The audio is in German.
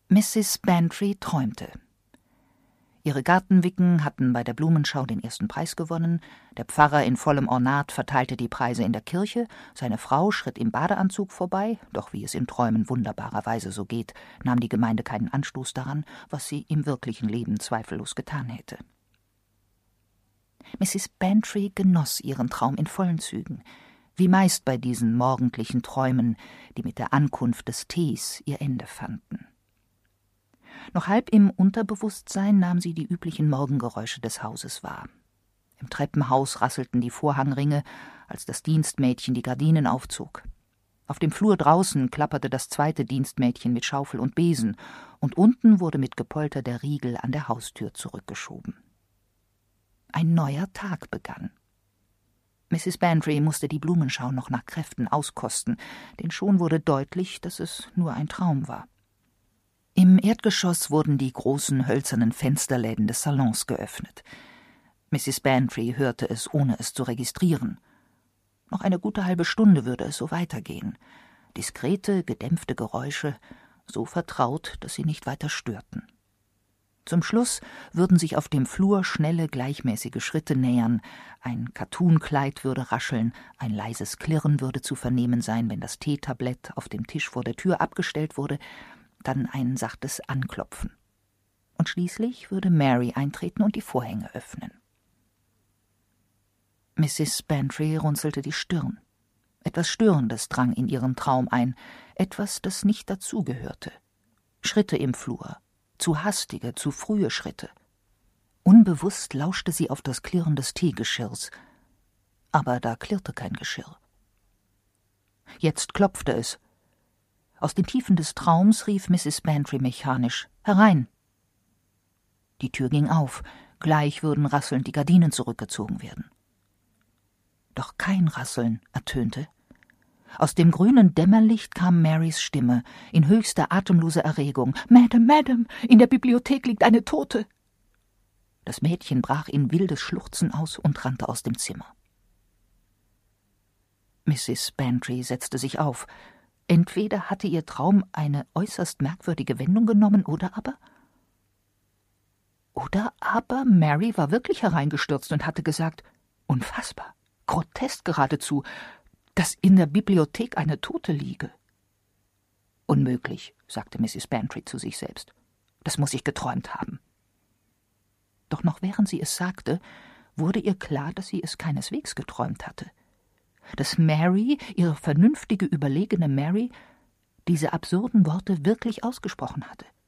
Mrs. Bantry träumte. Ihre Gartenwicken hatten bei der Blumenschau den ersten Preis gewonnen, der Pfarrer in vollem Ornat verteilte die Preise in der Kirche, seine Frau schritt im Badeanzug vorbei, doch wie es in Träumen wunderbarerweise so geht, nahm die Gemeinde keinen Anstoß daran, was sie im wirklichen Leben zweifellos getan hätte. Mrs. Bantry genoss ihren Traum in vollen Zügen, wie meist bei diesen morgendlichen Träumen, die mit der Ankunft des Tees ihr Ende fanden. Noch halb im Unterbewusstsein nahm sie die üblichen Morgengeräusche des Hauses wahr. Im Treppenhaus rasselten die Vorhangringe, als das Dienstmädchen die Gardinen aufzog. Auf dem Flur draußen klapperte das zweite Dienstmädchen mit Schaufel und Besen, und unten wurde mit Gepolter der Riegel an der Haustür zurückgeschoben. Ein neuer Tag begann. Mrs. Bantry musste die Blumenschau noch nach Kräften auskosten, denn schon wurde deutlich, dass es nur ein Traum war. Im Erdgeschoss wurden die großen hölzernen Fensterläden des Salons geöffnet. Mrs. Bantry hörte es, ohne es zu registrieren. Noch eine gute halbe Stunde würde es so weitergehen. Diskrete, gedämpfte Geräusche, so vertraut, dass sie nicht weiter störten. Zum Schluss würden sich auf dem Flur schnelle, gleichmäßige Schritte nähern, ein Kattunkleid würde rascheln, ein leises Klirren würde zu vernehmen sein, wenn das Teetablett auf dem Tisch vor der Tür abgestellt wurde, dann ein sachtes Anklopfen. Und schließlich würde Mary eintreten und die Vorhänge öffnen. Mrs. Bantry runzelte die Stirn. Etwas Störendes drang in ihren Traum ein, etwas, das nicht dazugehörte. Schritte im Flur, zu hastige, zu frühe Schritte. Unbewusst lauschte sie auf das Klirren des Teegeschirrs, aber da klirrte kein Geschirr. Jetzt klopfte es. Aus den Tiefen des Traums rief Mrs. Bantry mechanisch: »Herein!« Die Tür ging auf, gleich würden rasselnd die Gardinen zurückgezogen werden. Doch kein Rasseln ertönte. Aus dem grünen Dämmerlicht kam Marys Stimme, in höchster atemloser Erregung: »Madam, Madam, in der Bibliothek liegt eine Tote!« Das Mädchen brach in wildes Schluchzen aus und rannte aus dem Zimmer. Mrs. Bantry setzte sich auf. Entweder hatte ihr Traum eine äußerst merkwürdige Wendung genommen, oder aber Mary war wirklich hereingestürzt und hatte gesagt: »Unfassbar, grotesk geradezu, dass in der Bibliothek eine Tote liege.« »Unmöglich«, sagte Mrs. Bantry zu sich selbst. »Das muss ich geträumt haben.« Doch noch während sie es sagte, wurde ihr klar, dass sie es keineswegs geträumt hatte. Dass Mary, ihre vernünftige, überlegene Mary, diese absurden Worte wirklich ausgesprochen hatte.